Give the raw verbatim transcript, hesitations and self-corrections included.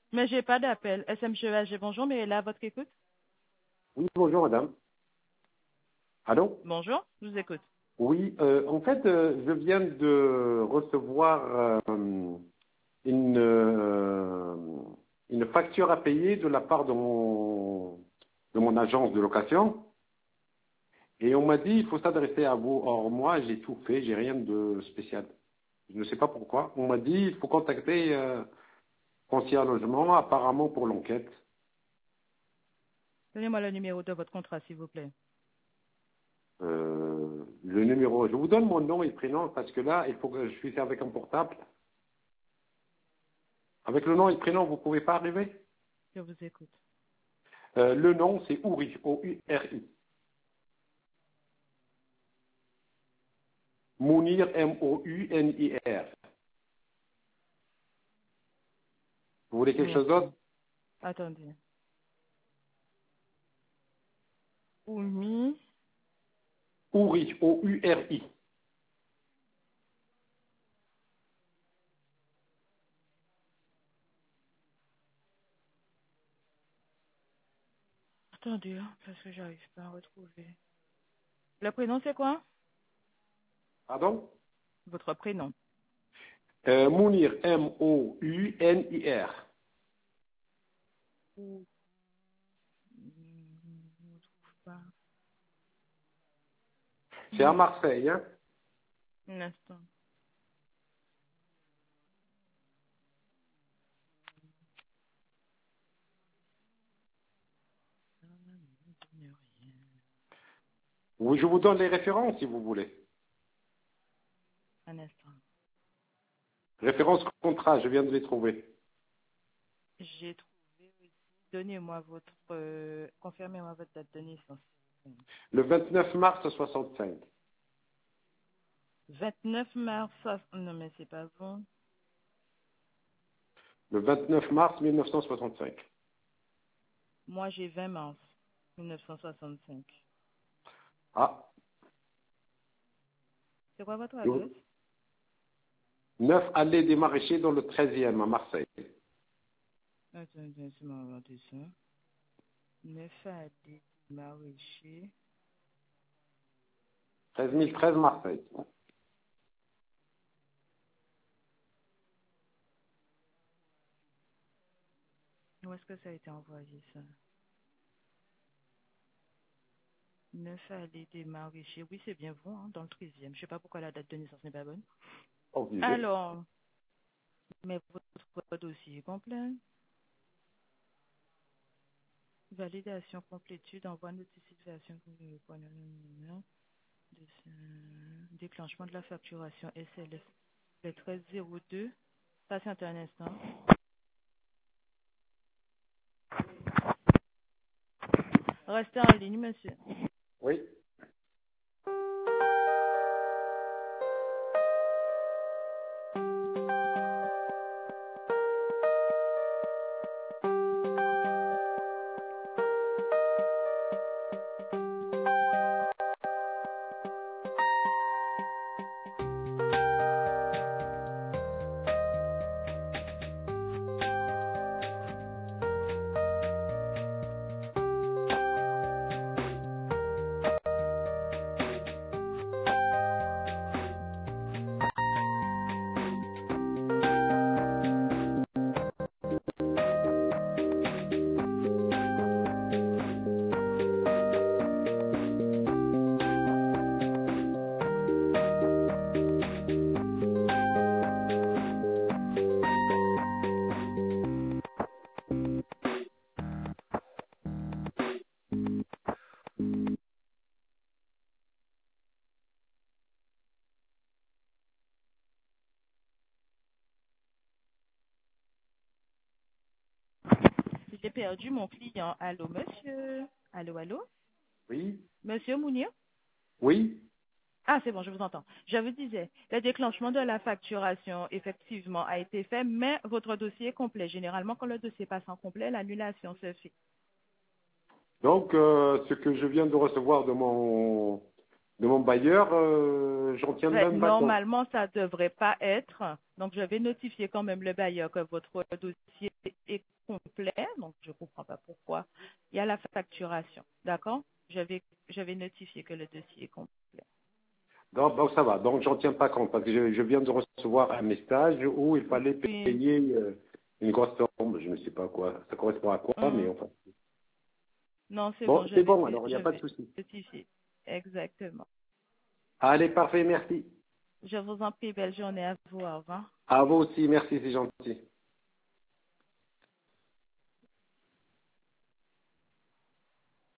Mais j'ai pas d'appel. S M G E H G, bonjour, mais là, votre écoute. Oui, bonjour madame. Allô? Bonjour, je vous écoute. Oui, euh, en fait, euh, je viens de recevoir euh, une, euh, une facture à payer de la part de mon, de mon agence de location. Et on m'a dit, il faut s'adresser à vous. Or, moi, j'ai tout fait, j'ai rien de spécial. Je ne sais pas pourquoi. On m'a dit, il faut contacter euh, Foncier Logement, apparemment pour l'enquête. Donnez-moi le numéro de votre contrat, s'il vous plaît. Euh, le numéro, je vous donne mon nom et prénom parce que là, il faut que je suis avec un portable. Avec le nom et le prénom, vous ne pouvez pas arriver. Je vous écoute. Euh, le nom, c'est Ouri, O U R I. Mounir, M O U N I R. Vous voulez quelque chose Merci. d'autre? Attendez. Oumi. Ouri, O U R I. Attendez, hein, parce que j'arrive pas à retrouver. Le prénom, c'est quoi? Pardon? Votre prénom. euh, Mounir, M O U N I R. Ou- Hmm, je ne trouve pas. C'est à Hmm, Marseille, hein? Un instant. Ou je vous donne les références si vous voulez. Un instant. Références contrat, je viens de les trouver. J'ai trouvé aussi. Donnez-moi votre. euh, Confirmez-moi votre date de naissance. Le vingt-neuf mars soixante-cinq. vingt-neuf mars. soix- Non, mais c'est pas bon. Le vingt-neuf mars mille neuf cent soixante-cinq. Moi, j'ai vingt mars mille neuf cent soixante-cinq. Ah, C'est quoi votre adresse? neuf allée des Maraîchers dans le treizième à Marseille. Attendez, laissez-moi regarder ça. neuf à des maraîchers. treize mille treize Marseille. Où est-ce que ça a été envoyé, ça? neuf allée des maraîchers. Oui, c'est bien vous, hein, dans le treizième. Je sais pas pourquoi la date de naissance n'est pas bonne. Obligé. Alors, mais votre dossier est complet. Validation, complétude, envoi de notification. Déclenchement de la facturation S L F. Le treize zéro deux. Patientez un instant. Restez en ligne, monsieur. Oui. J'ai perdu mon client. Allô, monsieur. Allô, allô. Oui. Monsieur Mounir. Oui. Ah, c'est bon, je vous entends. Je vous disais, le déclenchement de la facturation, effectivement, a été fait, mais votre dossier est complet. Généralement, quand le dossier passe en complet, l'annulation se fait. Donc, euh, ce que je viens de recevoir de mon, de mon bailleur, euh, j'en tiendrai Ouais, même pas compte. normalement, ça ne devrait pas être. Donc, je vais notifier quand même le bailleur que votre dossier est complet. Donc, je ne comprends pas pourquoi. Il y a la facturation. D'accord? Je vais, je vais notifier que le dossier est complet. Donc, donc ça va. Donc j'en tiens pas compte parce que je, je viens de recevoir un message où il fallait Oui. payer euh, une grosse somme. Je ne sais pas quoi. Ça correspond à quoi, mais Hum. enfin. Non, c'est bon. Bon, Je c'est vais, bon. Alors il n'y je a pas de vais souci. notifier. Exactement. Allez, parfait. Merci. Je vous en prie. Belle journée à vous. Au revoir. À vous aussi. Merci, c'est gentil.